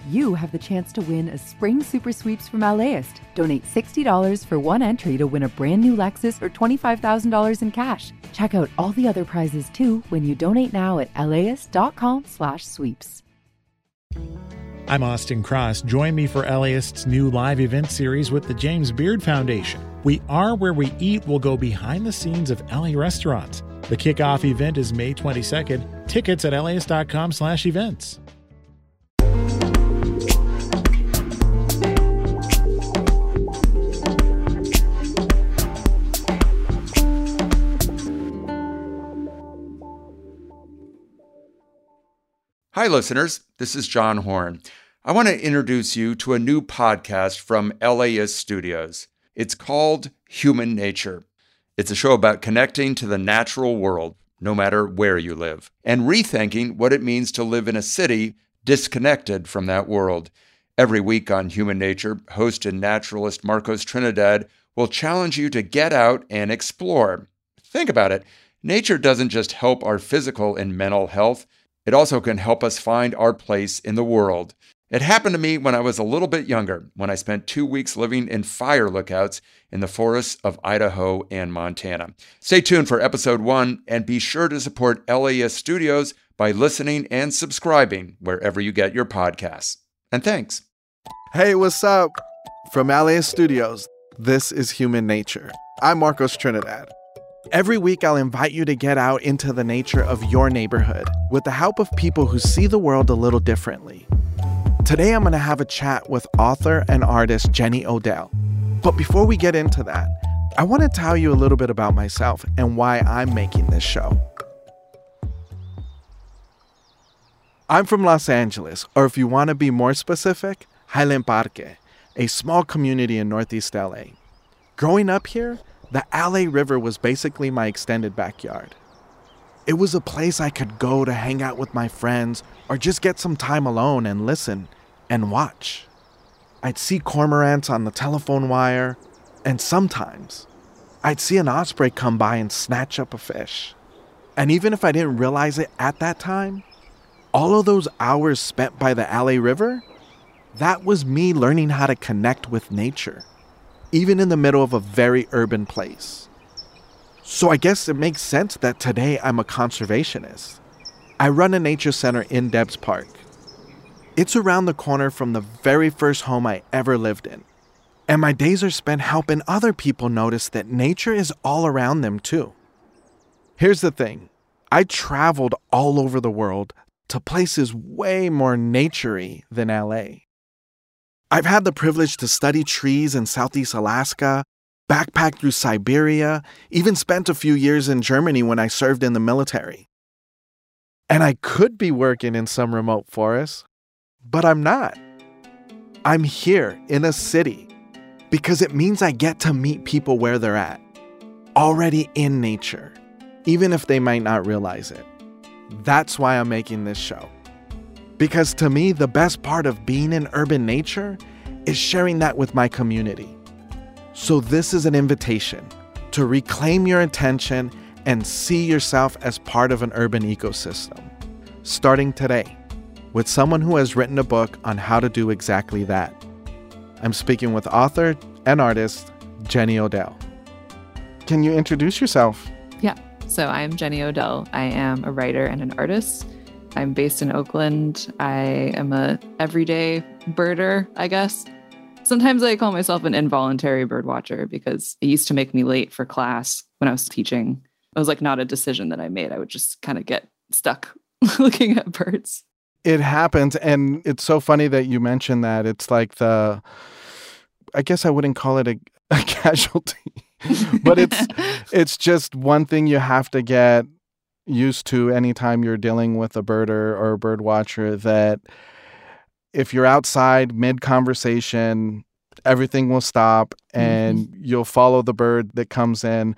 you have the chance to win a spring super sweeps from LAist. Donate $60 for one entry to win a brand new Lexus or $25,000 in cash. Check out all the other prizes too when you donate now at laist.com/sweeps. I'm Austin Cross. Join me for LAist's new live event series with the James Beard Foundation. We Are Where We Eat will go behind the scenes of LA restaurants. The kickoff event is May 22nd. Tickets at laist.com/events. Hi, listeners. This is John Horn. I want to introduce you to a new podcast from LAist Studios. It's called Human Nature. It's a show about connecting to the natural world, no matter where you live, and rethinking what it means to live in a city disconnected from that world. Every week on Human Nature, host and naturalist Marcos Trinidad will challenge you to get out and explore. Think about it. Nature doesn't just help our physical and mental health. It also can help us find our place in the world. It happened to me when I was a little bit younger, when I spent 2 weeks living in fire lookouts in the forests of Idaho and Montana. Stay tuned for episode 1, and be sure to support LAist Studios by listening and subscribing wherever you get your podcasts. And thanks. Hey, what's up? From LAist Studios, this is Human Nature. I'm Marcos Trinidad. Every week, I'll invite you to get out into the nature of your neighborhood with the help of people who see the world a little differently. Today, I'm going to have a chat with author and artist Jenny Odell. But before we get into that, I want to tell you a little bit about myself and why I'm making this show. I'm from Los Angeles, or if you want to be more specific, Highland Parque, a small community in Northeast LA. Growing up here, the LA River was basically my extended backyard. It was a place I could go to hang out with my friends or just get some time alone and listen and watch. I'd see cormorants on the telephone wire, and sometimes I'd see an osprey come by and snatch up a fish. And even if I didn't realize it at that time, all of those hours spent by the LA River, that was me learning how to connect with nature, even in the middle of a very urban place. So I guess it makes sense that today I'm a conservationist. I run a nature center in Debs Park. It's around the corner from the very first home I ever lived in. And my days are spent helping other people notice that nature is all around them too. Here's the thing. I traveled all over the world to places way more nature-y than LA. I've had the privilege to study trees in Southeast Alaska, backpack through Siberia, even spent a few years in Germany when I served in the military. And I could be working in some remote forest, but I'm not. I'm here in a city because it means I get to meet people where they're at, already in nature, even if they might not realize it. That's why I'm making this show. Because to me, the best part of being in urban nature is sharing that with my community. So this is an invitation to reclaim your attention and see yourself as part of an urban ecosystem, starting today with someone who has written a book on how to do exactly that. I'm speaking with author and artist Jenny Odell. Can you introduce yourself? Yeah, so I'm Jenny Odell. I am a writer and an artist. I'm based in Oakland. I am a everyday birder, I guess. Sometimes I call myself an involuntary bird watcher because it used to make me late for class when I was teaching. It was like not a decision that I made. I would just kind of get stuck looking at birds. It happens, and it's so funny that you mentioned that. It's like I guess I wouldn't call it a casualty, but it's just one thing you have to get used to anytime you're dealing with a birder or a bird watcher, that if you're outside mid-conversation, everything will stop and you'll follow the bird that comes in.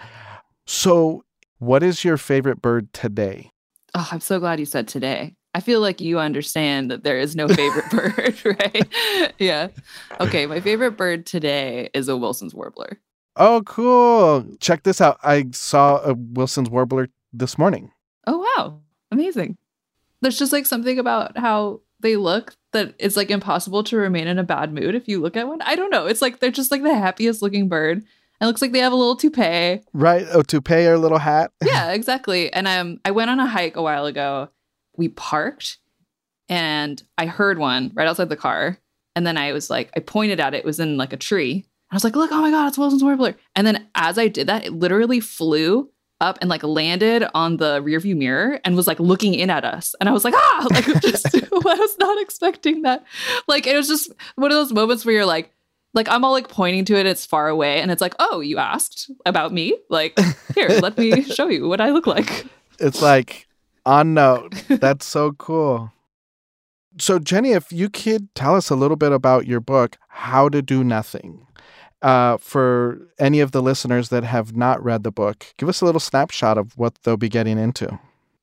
So what is your favorite bird today? Oh, I'm so glad you said today. I feel like you understand that there is no favorite bird, right? Yeah. Okay, my favorite bird today is a Wilson's warbler. Oh, cool. Check this out. I saw a Wilson's warbler this morning. Oh, wow. Amazing. There's just like something about how they look that it's like impossible to remain in a bad mood if you look at one. I don't know. It's like they're just like the happiest looking bird. It looks like they have a little toupee. Right. A toupee or a little hat. Yeah, exactly. And I went on a hike a while ago. We parked and I heard one right outside the car. And then I was like, I pointed at it. It was in like a tree. I was like, look, oh my God, it's Wilson's warbler. And then as I did that, it literally flew up and like landed on the rearview mirror and was like looking in at us. And I was like, like just, I was not expecting that. Like, it was just one of those moments where you're like I'm all like pointing to it. It's far away. And it's like, oh, you asked about me? Like, here, let me show you what I look like. It's like on note. That's so cool. So Jenny, if you could tell us a little bit about your book, How to Do Nothing. For any of the listeners that have not read the book, give us a little snapshot of what they'll be getting into.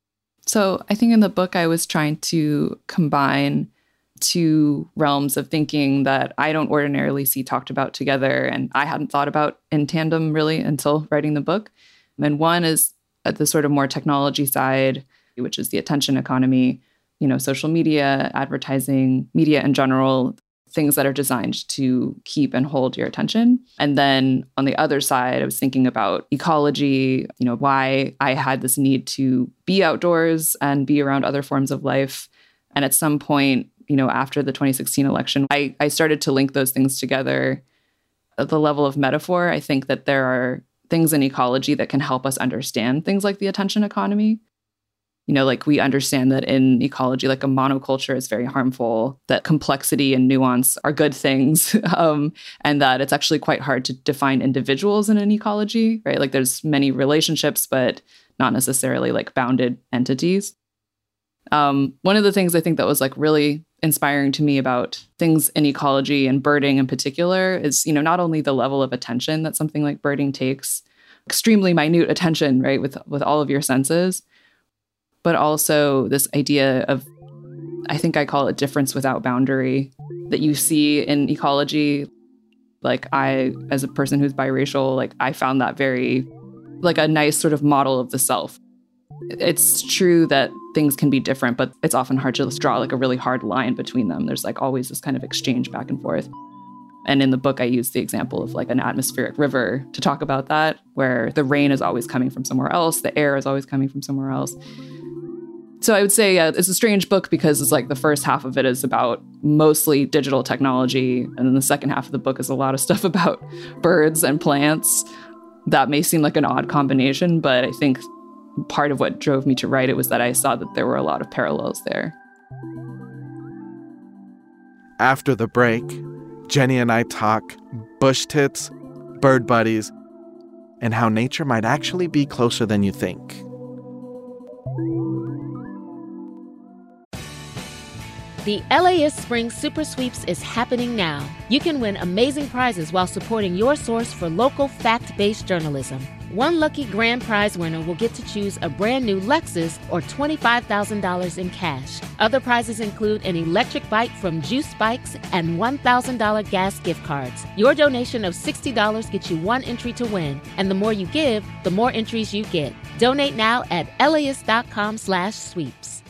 So I think in the book, I was trying to combine two realms of thinking that I don't ordinarily see talked about together, and I hadn't thought about in tandem really until writing the book. And one is the sort of more technology side, which is the attention economy, social media, advertising, media in general, things that are designed to keep and hold your attention. And then on the other side, I was thinking about ecology, why I had this need to be outdoors and be around other forms of life. And at some point, after the 2016 election, I started to link those things together. At the level of metaphor, I think that there are things in ecology that can help us understand things like the attention economy. Like we understand that in ecology, like a monoculture is very harmful, that complexity and nuance are good things, and that it's actually quite hard to define individuals in an ecology, right? Like there's many relationships, but not necessarily like bounded entities. One of the things I think that was like really inspiring to me about things in ecology and birding in particular is, not only the level of attention that something like birding takes, extremely minute attention, right, with all of your senses, but also this idea of, I think I call it difference without boundary, that you see in ecology. Like I, as a person who's biracial, like I found that very, like a nice sort of model of the self. It's true that things can be different, but it's often hard to just draw like a really hard line between them. There's like always this kind of exchange back and forth. And in the book, I use the example of like an atmospheric river to talk about that, where the rain is always coming from somewhere else. The air is always coming from somewhere else. So I would say it's a strange book because it's like the first half of it is about mostly digital technology. And then the second half of the book is a lot of stuff about birds and plants. That may seem like an odd combination, but I think part of what drove me to write it was that I saw that there were a lot of parallels there. After the break, Jenny and I talk bush tits, bird buddies, and how nature might actually be closer than you think. The LAist Spring Super Sweeps is happening now. You can win amazing prizes while supporting your source for local fact-based journalism. One lucky grand prize winner will get to choose a brand new Lexus or $25,000 in cash. Other prizes include an electric bike from Juice Bikes and $1,000 gas gift cards. Your donation of $60 gets you one entry to win, and the more you give, the more entries you get. Donate now at LAist.com/sweeps.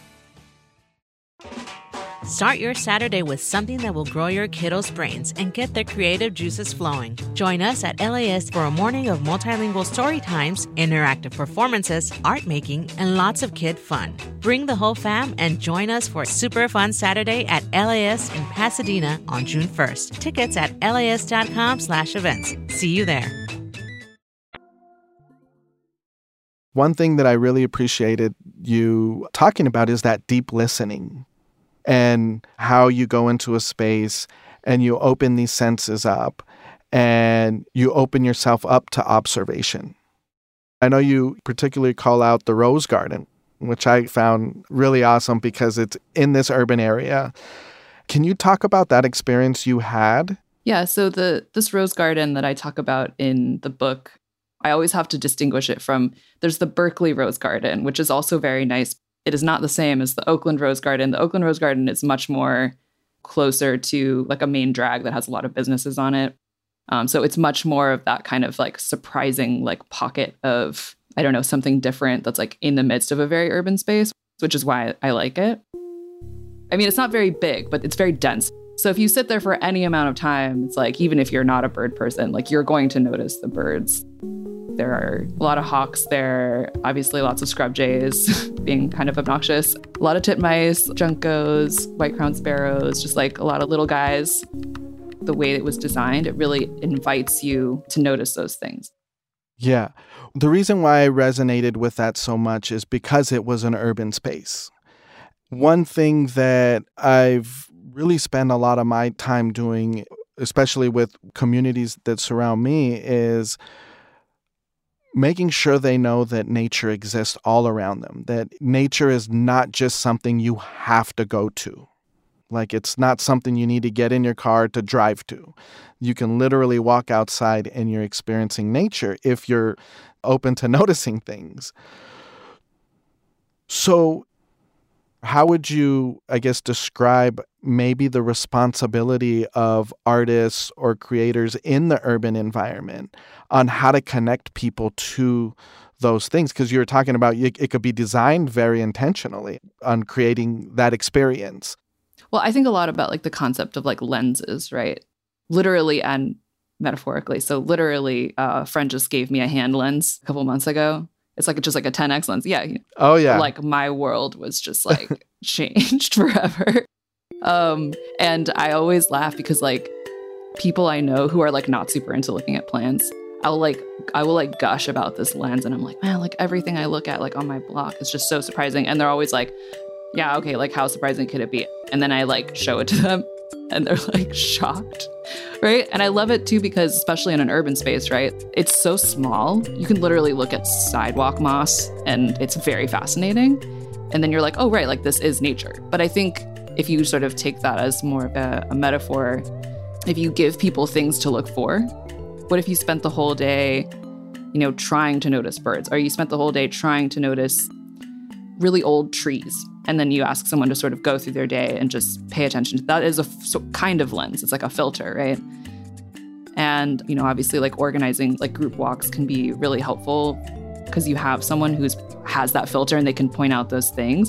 Start your Saturday with something that will grow your kiddos' brains and get their creative juices flowing. Join us at LAist for a morning of multilingual story times, interactive performances, art making, and lots of kid fun. Bring the whole fam and join us for a super fun Saturday at LAist in Pasadena on June 1st. Tickets at LAist.com/events. See you there. One thing that I really appreciated you talking about is that deep listening. And how you go into a space and you open these senses up and you open yourself up to observation. I know you particularly call out the Rose Garden, which I found really awesome because it's in this urban area. Can you talk about that experience you had? Yeah, so this Rose Garden that I talk about in the book, I always have to distinguish it from, there's the Berkeley Rose Garden, which is also very nice. It is not the same as the Oakland Rose Garden. The Oakland Rose Garden is much more closer to like a main drag that has a lot of businesses on it. So it's much more of that kind of like surprising like pocket of, I don't know, something different that's like in the midst of a very urban space. which is why I like it. I mean, it's not very big, but it's very dense. So if you sit there for any amount of time, it's like, even if you're not a bird person, like you're going to notice the birds. There are a lot of hawks there, obviously lots of scrub jays being kind of obnoxious, a lot of titmice, juncos, white-crowned sparrows, just like a lot of little guys. The way it was designed, it really invites you to notice those things. Yeah. The reason why I resonated with that so much is because it was an urban space. One thing that I've really spent a lot of my time doing, especially with communities that surround me, is making sure they know that nature exists all around them, that nature is not just something you have to go to. Like, it's not something you need to get in your car to drive to. You can literally walk outside and you're experiencing nature if you're open to noticing things. So how would you, I guess, describe maybe the responsibility of artists or creators in the urban environment on how to connect people to those things? Because you were talking about it could be designed very intentionally on creating that experience. Well, I think a lot about like the concept of like lenses, right? Literally and metaphorically. So literally, a friend just gave me a hand lens a couple months ago. It's like just like a 10x lens. Yeah. Oh, yeah. Like my world was just like changed forever. And I always laugh because like people I know who are like not super into looking at plants, I will gush about this lens, and I'm like, man, like everything I look at like on my block is just so surprising. And they're always like, yeah, okay, like how surprising could it be? And then I like show it to them and they're like shocked, right? And I love it too because especially in an urban space, right? It's so small. You can literally look at sidewalk moss and it's very fascinating. And then you're like, oh, right, like this is nature. But I think if you sort of take that as more of a metaphor, if you give people things to look for, what if you spent the whole day, trying to notice birds? Or you spent the whole day trying to notice really old trees? And then you ask someone to sort of go through their day and just pay attention. That is a kind of lens. It's like a filter, right? And, obviously like organizing like group walks can be really helpful because you have someone who has that filter and they can point out those things.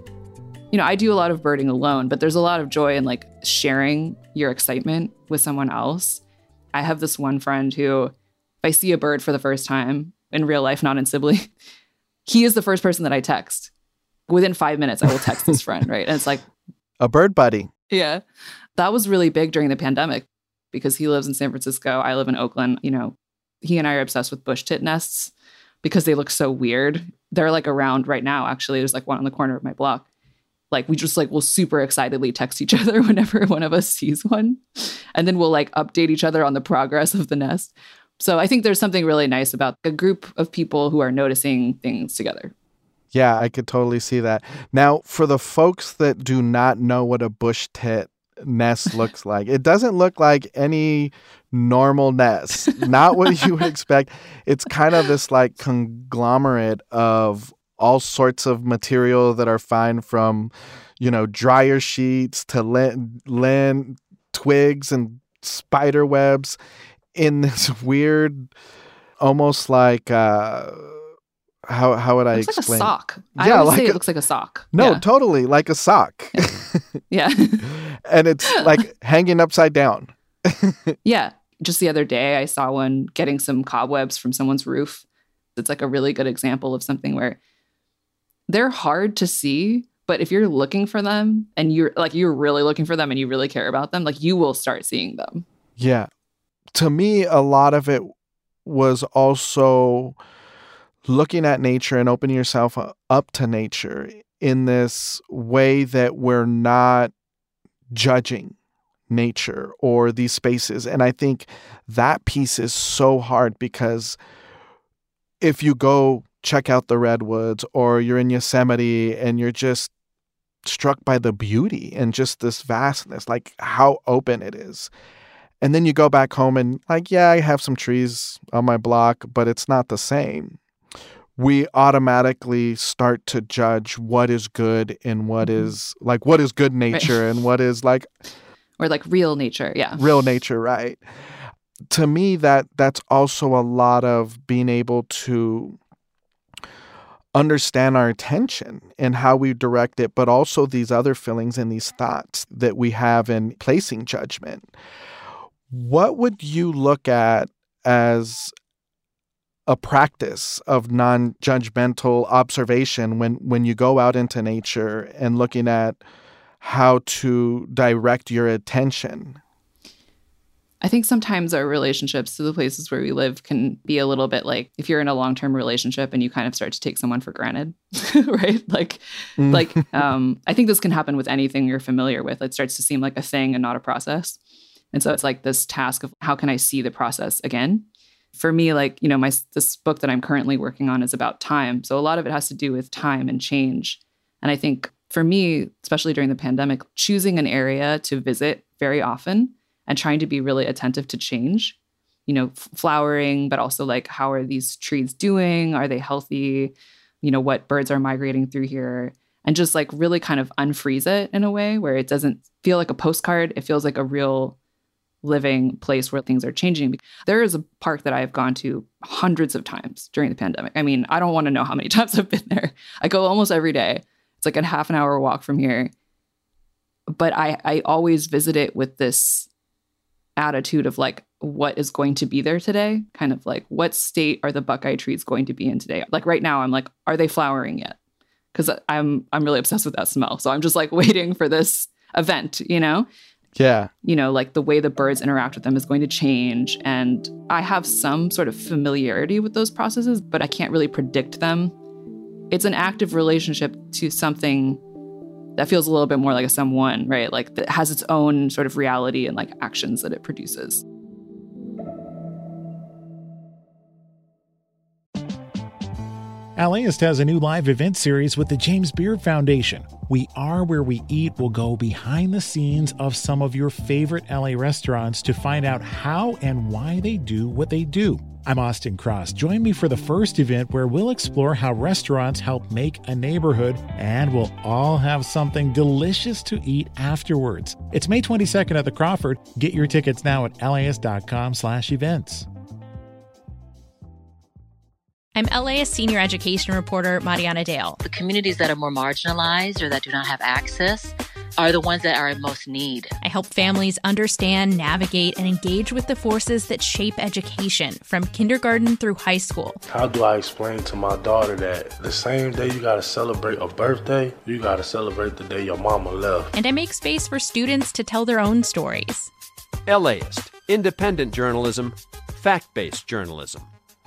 I do a lot of birding alone, but there's a lot of joy in like sharing your excitement with someone else. I have this one friend who, if I see a bird for the first time in real life, not in Sibley, he is the first person that I text. Within 5 minutes, I will text this friend, right? And it's like a bird buddy. Yeah. That was really big during the pandemic because he lives in San Francisco. I live in Oakland. He and I are obsessed with bush tit nests because they look so weird. They're like around right now. Actually, there's like one on the corner of my block. Like we just like will super excitedly text each other whenever one of us sees one. And then we'll like update each other on the progress of the nest. So I think there's something really nice about a group of people who are noticing things together. Yeah, I could totally see that. Now, for the folks that do not know what a bush tit nest looks like, it doesn't look like any normal nest. Not what you would expect. It's kind of this like conglomerate of all sorts of material that are fine from, dryer sheets to linen, twigs and spider webs in this weird, almost like... How would I explain? Like a sock. Yeah, I would say it looks like a sock. No, yeah. Totally, like a sock. Yeah. And it's like hanging upside down. Yeah. Just the other day, I saw one getting some cobwebs from someone's roof. It's like a really good example of something where they're hard to see, but if you're looking for them and you're really looking for them and you really care about them, like you will start seeing them. Yeah. To me, a lot of it was also looking at nature and opening yourself up to nature in this way that we're not judging nature or these spaces. And I think that piece is so hard because if you go check out the redwoods or you're in Yosemite and you're just struck by the beauty and just this vastness, like how open it is. And then you go back home and like, yeah, I have some trees on my block, but it's not the same. We automatically start to judge what is good and what is good nature right. And what is like... Or like real nature, yeah. Real nature, right. To me, that's also a lot of being able to understand our attention and how we direct it, but also these other feelings and these thoughts that we have in placing judgment. What would you look at as a practice of non-judgmental observation when you go out into nature and looking at how to direct your attention? I think sometimes our relationships to the places where we live can be a little bit like if you're in a long-term relationship and you kind of start to take someone for granted, right? I think this can happen with anything you're familiar with. It starts to seem like a thing and not a process. And so it's like this task of how can I see the process again? For me, this book that I'm currently working on is about time. So a lot of it has to do with time and change. And I think for me, especially during the pandemic, choosing an area to visit very often and trying to be really attentive to change, flowering, but also like, how are these trees doing? Are they healthy? What birds are migrating through here? And just like really kind of unfreeze it in a way where it doesn't feel like a postcard. It feels like a real living place where things are changing. There is a park that I've gone to hundreds of times during the pandemic. I mean, I don't want to know how many times I've been there. I go almost every day. It's like a half an hour walk from here. But I always visit it with this attitude of like, what is going to be there today? Kind of like, what state are the Buckeye trees going to be in today? Like right now, I'm like, are they flowering yet? Because I'm really obsessed with that smell. So I'm just like waiting for this event, Yeah. Like the way the birds interact with them is going to change. And I have some sort of familiarity with those processes, but I can't really predict them. It's an active relationship to something that feels a little bit more like a someone, right? Like that has its own sort of reality and like actions that it produces. LAist has a new live event series with the James Beard Foundation. We Are Where We Eat will go behind the scenes of some of your favorite LA restaurants to find out how and why they do what they do. I'm Austin Cross. Join me for the first event where we'll explore how restaurants help make a neighborhood, and we'll all have something delicious to eat afterwards. It's May 22nd at the Crawford. Get your tickets now at laist.com/events. I'm LAist senior education reporter Mariana Dale. The communities that are more marginalized or that do not have access are the ones that are in most need. I help families understand, navigate, and engage with the forces that shape education from kindergarten through high school. How do I explain to my daughter that the same day you gotta celebrate a birthday, you gotta celebrate the day your mama left? And I make space for students to tell their own stories. LAist, independent journalism, fact-based journalism.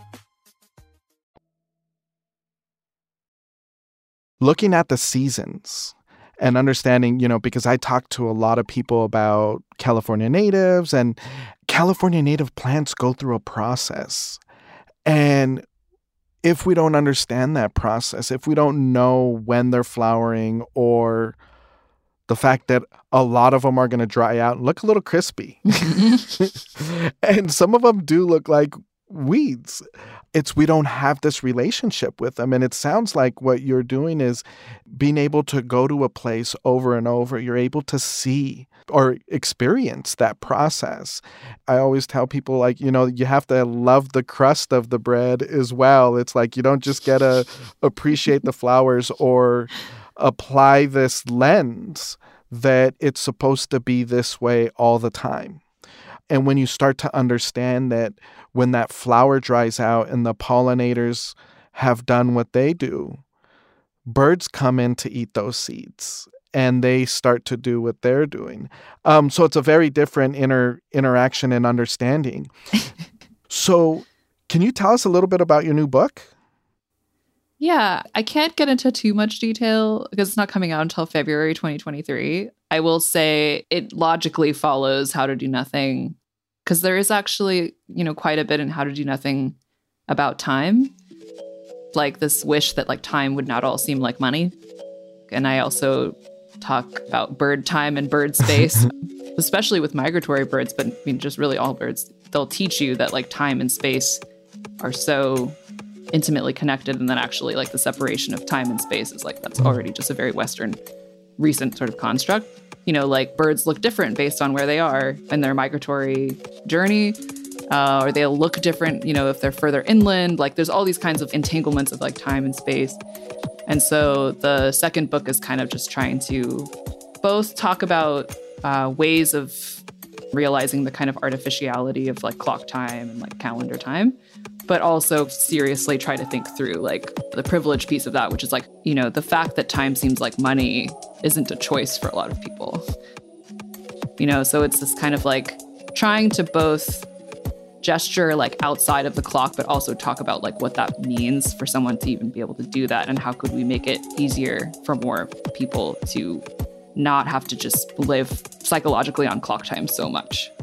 Looking at the seasons and understanding, because I talk to a lot of people about California natives, and California native plants go through a process. And if we don't understand that process, if we don't know when they're flowering, or the fact that a lot of them are going to dry out and look a little crispy, and some of them do look like weeds. We don't have this relationship with them. And it sounds like what you're doing is being able to go to a place over and over. You're able to see or experience that process. I always tell people, you have to love the crust of the bread as well. It's like you don't just get to appreciate the flowers or apply this lens that it's supposed to be this way all the time. And when you start to understand that when that flower dries out and the pollinators have done what they do, birds come in to eat those seeds and they start to do what they're doing. So it's a very different interaction and understanding. So can you tell us a little bit about your new book? Yeah, I can't get into too much detail because it's not coming out until February 2023. I will say it logically follows How to Do Nothing, because there is actually, quite a bit in How to Do Nothing about time. Like this wish that time would not all seem like money. And I also talk about bird time and bird space, especially with migratory birds, but just really all birds. They'll teach you that time and space are so intimately connected, and then actually the separation of time and space is that's already just a very Western recent sort of construct. Birds look different based on where they are in their migratory journey. or they'll look different, if they're further inland. Like there's all these kinds of entanglements of like time and space. And so the second book is kind of just trying to both talk about ways of realizing the kind of artificiality of like clock time and like calendar time, but also seriously try to think through like the privilege piece of that, which is like, the fact that time seems like money isn't a choice for a lot of people. So it's this kind of like trying to both gesture like outside of the clock, but also talk about like what that means for someone to even be able to do that, and how could we make it easier for more people to not have to just live psychologically on clock time so much.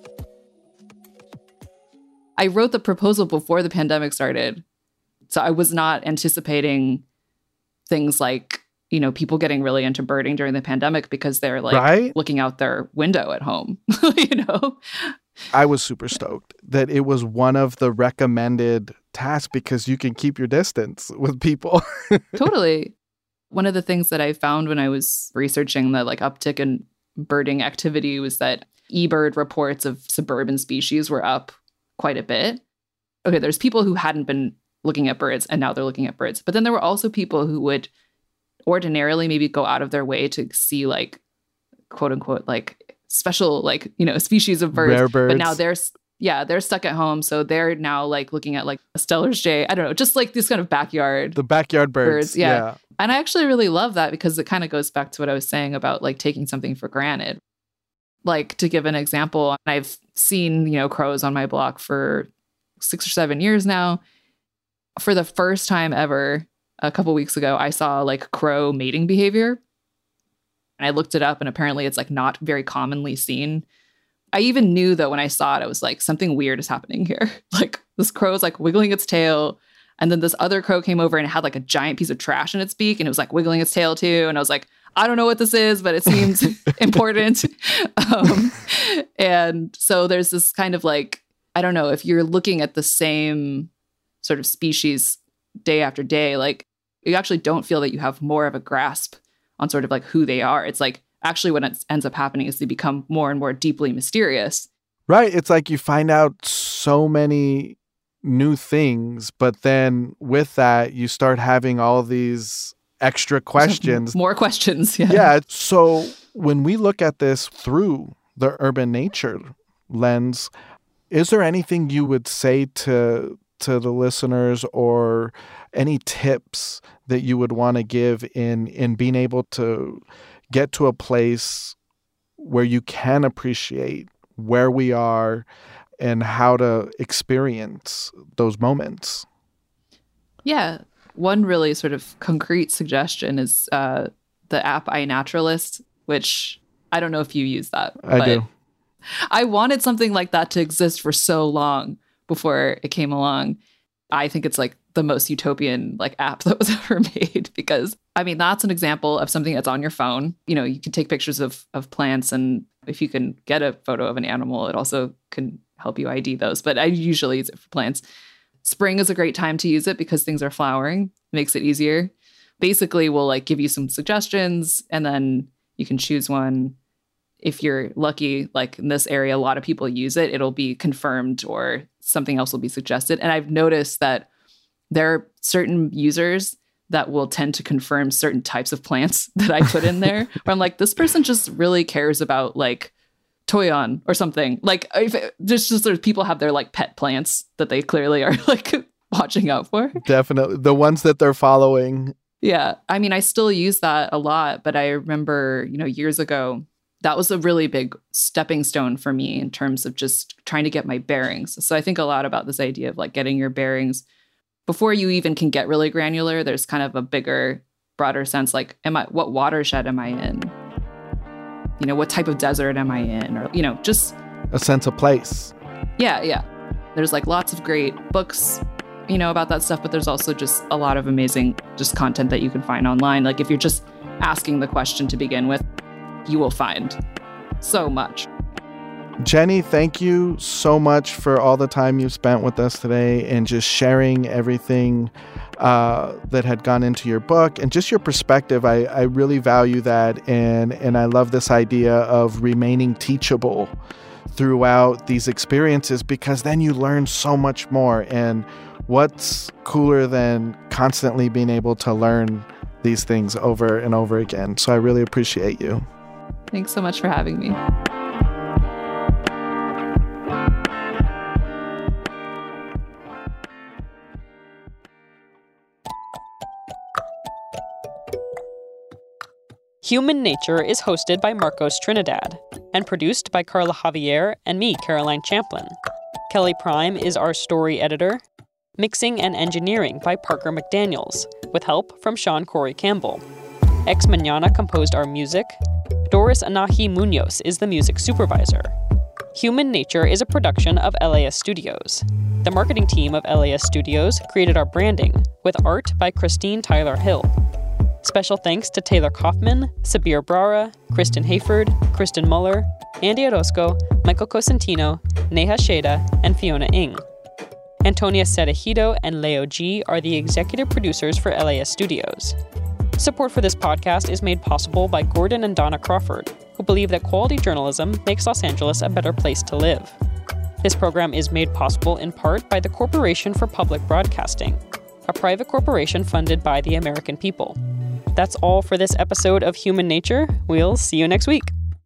I wrote the proposal before the pandemic started, so I was not anticipating things like, people getting really into birding during the pandemic because they're like looking out their window at home, I was super stoked that it was one of the recommended tasks because you can keep your distance with people. Totally. One of the things that I found when I was researching the like uptick in birding activity was that eBird reports of suburban species were up quite a bit. Okay, there's people who hadn't been looking at birds and now they're looking at birds. But then there were also people who would ordinarily maybe go out of their way to see like, quote unquote, like special, like, species of birds. Rare birds. But now they're stuck at home. So they're now like looking at like a Steller's jay. I don't know, just like this kind of backyard. The backyard birds. Yeah. And I actually really love that because it kind of goes back to what I was saying about like taking something for granted. Like to give an example, I've seen, crows on my block for 6 or 7 years now. For the first time ever, a couple weeks ago, I saw like crow mating behavior. And I looked it up and apparently it's like not very commonly seen. I even knew that when I saw it, I was like, something weird is happening here. Like this crow is like wiggling its tail. And then this other crow came over and it had like a giant piece of trash in its beak and it was like wiggling its tail too. And I was like, I don't know what this is, but it seems important. And so there's this kind of like, I don't know, if you're looking at the same sort of species day after day, like you actually don't feel that you have more of a grasp on sort of like who they are. It's like actually what ends up happening is they become more and more deeply mysterious. Right. It's like you find out so many new things, but then with that, you start having all these extra questions. More questions. Yeah. Yeah. So when we look at this through the urban nature lens, is there anything you would say to the listeners or any tips that you would want to give in being able to get to a place where you can appreciate where we are and how to experience those moments? Yeah. One really sort of concrete suggestion is the app iNaturalist, which I don't know if you use that. I do. I wanted something like that to exist for so long before it came along. I think it's like the most utopian like app that was ever made because, I mean, that's an example of something that's on your phone. You can take pictures of plants, and if you can get a photo of an animal, it also can help you ID those. But I usually use it for plants. Spring is a great time to use it because things are flowering. It makes it easier. Basically, we'll like give you some suggestions and then you can choose one. If you're lucky, like in this area, a lot of people use it. It'll be confirmed or something else will be suggested. And I've noticed that there are certain users that will tend to confirm certain types of plants that I put in there. Where I'm like, this person just really cares about like Toyon or something. Like just sort of people have their like pet plants that they clearly are like watching out for. Definitely. The ones that they're following. Yeah. I mean, I still use that a lot, but I remember, years ago, that was a really big stepping stone for me in terms of just trying to get my bearings. So I think a lot about this idea of like getting your bearings before you even can get really granular. There's kind of a bigger, broader sense, like, what watershed am I in? What type of desert am I in? Or, just a sense of place. Yeah. There's like lots of great books, about that stuff, but there's also just a lot of amazing just content that you can find online. Like if you're just asking the question to begin with, you will find so much. Jenny, thank you so much for all the time you've spent with us today and just sharing everything that had gone into your book and just your perspective. I really value that. And I love this idea of remaining teachable throughout these experiences, because then you learn so much more. And what's cooler than constantly being able to learn these things over and over again? So I really appreciate you. Thanks so much for having me. Human Nature is hosted by Marcos Trinidad and produced by Carla Javier and me, Caroline Champlin. Kelly Prime is our story editor. Mixing and engineering by Parker McDaniels, with help from Sean Corey Campbell. Ex Mañana composed our music. Doris Anahi Munoz is the music supervisor. Human Nature is a production of LAS Studios. The marketing team of LAS Studios created our branding, with art by Christine Tyler Hill. Special thanks to Taylor Kaufman, Sabir Brara, Kristen Hayford, Kristen Muller, Andy Orozco, Michael Cosentino, Neha Sheda, and Fiona Ng. Antonia Cerejido and Leo G are the executive producers for LAS Studios. Support for this podcast is made possible by Gordon and Donna Crawford, who believe that quality journalism makes Los Angeles a better place to live. This program is made possible in part by the Corporation for Public Broadcasting, a private corporation funded by the American people. That's all for this episode of Human Nature. We'll see you next week.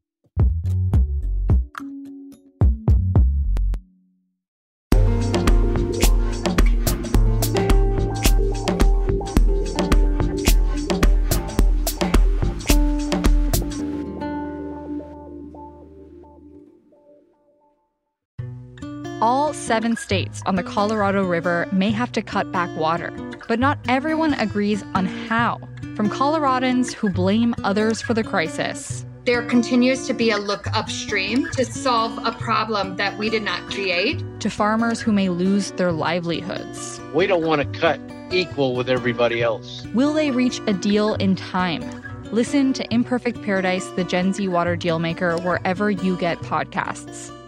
All 7 states on the Colorado River may have to cut back water, but not everyone agrees on how. From Coloradans who blame others for the crisis. There continues to be a look upstream to solve a problem that we did not create. To farmers who may lose their livelihoods. We don't want to cut equal with everybody else. Will they reach a deal in time? Listen to Imperfect Paradise, the Gen Z Water Dealmaker, wherever you get podcasts.